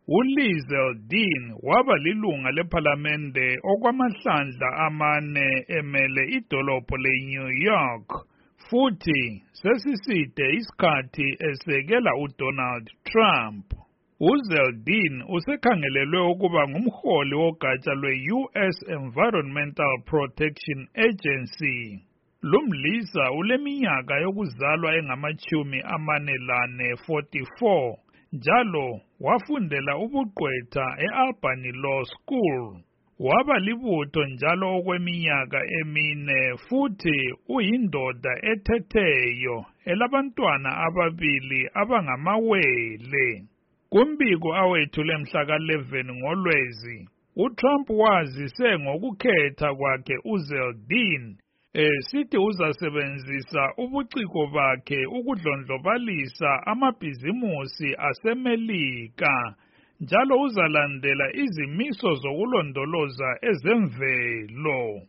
uLizeldin waba lilunga lephalamende okwamahlandla amane emele idolobho leNew York futhi sesiside isikhathi esekela uDonald Trump. uZeldin usekhangelelwe ukuba ngumholi wogatsha lwe-US Environmental Protection Agency. Lumlisa uleminyaka yokuzalwa engama-44 njalo wafundela ubugqwetha e-Albany Law School. Waba libutho njalo okweminyaka emine futhi uyindoda ethetheyo elabantwana ababili abangamawele. Kumbiko awethule mhla ka-11 ngoLwezi, uTrump wazise ngokukhetha kwakhe uZeldin sithi uzasebenzisa ubuciko bakhe ukudlondlobalisa amabhizimusi aseMelika njalo uzalandela izimiso zokulondoloza ezemvelo.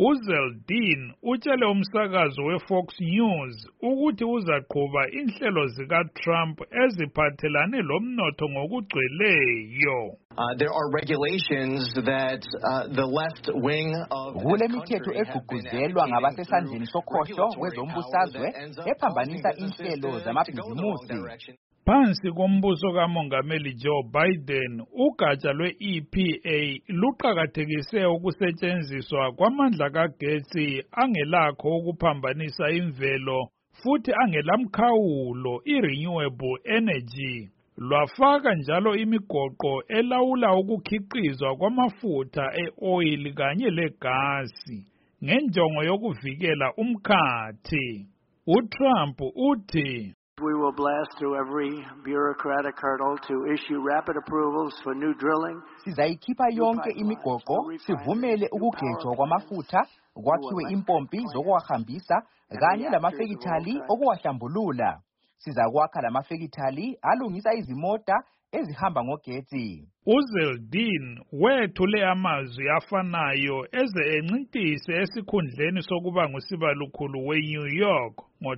uZeldin utshele umsakazo weFox News ukuthi uzaqhuba inhlelo zikaTrump eziphathelane lomnotho ngokugcweleyo. There are regulations that the left wing of kulemithetho eguquzelwa ngabasesandleni sokhohlo kwezombusazwe ephambanisa inhlelo zamabhizimusi. Phansi kombuso kaMongameli Joe Biden, ugatsha lwe-EPA luqakathekise ukusetshenziswa kwamandla kagetsi angelakho ukuphambanisa imvelo futhi angelamkhawulo i-renewable energy. Lwafaka njalo imigoqo elawula ukukhiqizwa kwamafutha e-oil kanye legasi ngenjongo yokuvikela umkhathi. uTrump uthi, "We will blast through every bureaucratic hurdle to issue rapid approvals for new drilling." Sizayikhipha yonke imigoqo sivumele ukugejwa kwamafutha, kwakhiwe impompi zokuwahambisa kanye lamafekithali okuwahlambulula. Sizakwakha lamafekithali alungisa izimota ezihamba ngogetsi. uZeldin wethule amazwi afanayo eze encintise esikhundleni sokuba ngusibalukhulu weNew York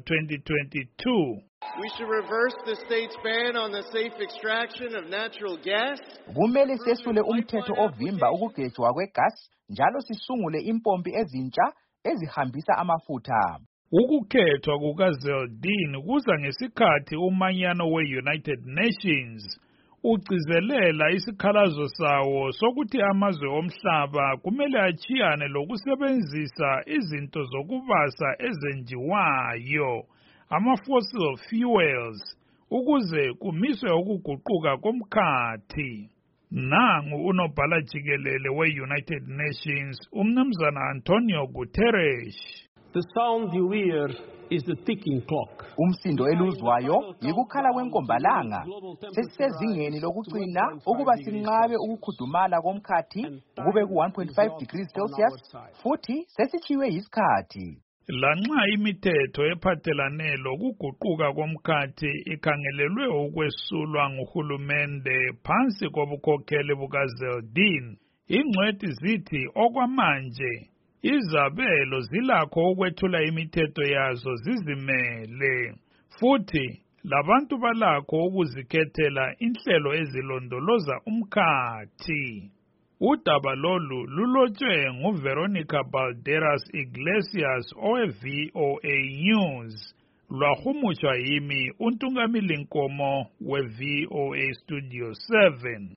ngo-2022. We should reverse the state's ban on the safe extraction of natural gas. Kumele sesule umthetho ovimba ukugejwa kwegasi njalo sisungule impompi ezintsha ezihambisa amafutha. Ukukhethwa kukaZeldin kuza ngesikhathi umanyano we-United Nations ugcizelela isikhalazo sawo sokuthi amazwe omhlaba kumele achiyane lokusebenzisa izinto zokubasa ezenjiwayo, ama-fossil fuels, ukuze kumiswe ukuguquka komkhathi. Nangu unobhala jikelele we-United Nations, umnumzana Antonio Guterres. The sound you hear is the ticking clock. Umsindo eluzwayo yikukhala kwenkombalanga. Sesisezingeni lokugcina ukuba sinqabe ukukhudumala komkhathi kube ku-1.5 degrees Celsius futhi sesichiywe yisikhathi. Lanxa imithetho ephathelane lokuguquka komkhathi ikhangelelwe ukwesulwa nguhulumende phansi kobukhokheli bukaZeldin, ingcwethi zithi okwamanje izabelo zilakho ukwethula imithetho yazo zizimele, futhi labantu balakho ukuzikhethela inhlelo ezilondoloza umkhathi. Udaba lolu lulotshwe nguVeronica Balderas Iglesias owe-VOA News. Lwahumutshwa yimi uNtungamili Nkomo we-VOA Studio 7.